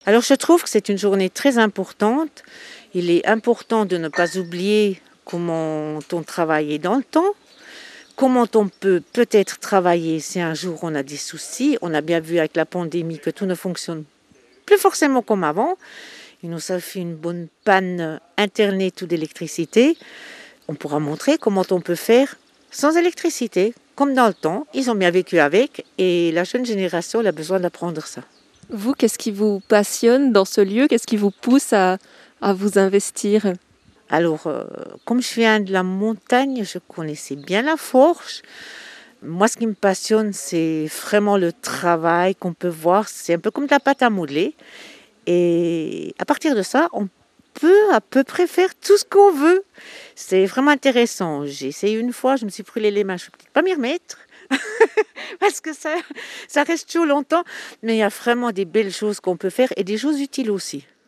Alors je trouve que c'est une journée très importante. Il est important de ne pas oublier comment on travaille dans le temps, comment on peut peut-être travailler si un jour on a des soucis. On a bien vu avec la pandémie que tout ne fonctionne plus forcément comme avant. Il nous suffit une bonne panne internet ou d'électricité. On pourra montrer comment on peut faire sans électricité, comme dans le temps. Ils ont bien vécu avec et la jeune génération elle a besoin d'apprendre ça. Vous, qu'est-ce qui vous passionne dans ce lieu? Qu'est-ce qui vous pousse à vous investir? Alors, comme je viens de la montagne, je connaissais bien la forge. Moi, ce qui me passionne, c'est vraiment le travail qu'on peut voir. C'est un peu comme de la pâte à modeler. Et à partir de ça, on peut à peu près faire tout ce qu'on veut. C'est vraiment intéressant. J'ai essayé une fois, je me suis brûlé les mains. Je ne peux peut-être pas m'y remettre parce que ça reste chaud longtemps. Mais il y a vraiment des belles choses qu'on peut faire et des choses utiles aussi.